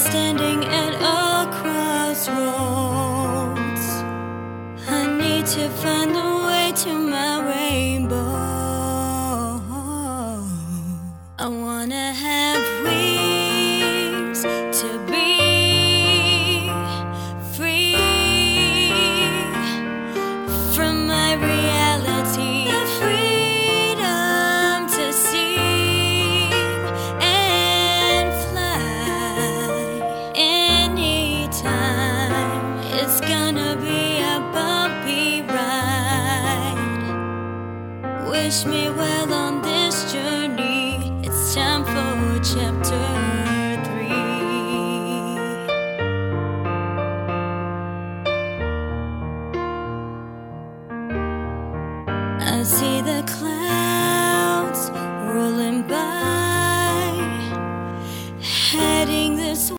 standing at a crossroads. I need to find the way to my rainbow. I wanna have wings to be free from my reality. The freedom to sing and fly anytime. It's gonna be a bumpy ride. Wish me well.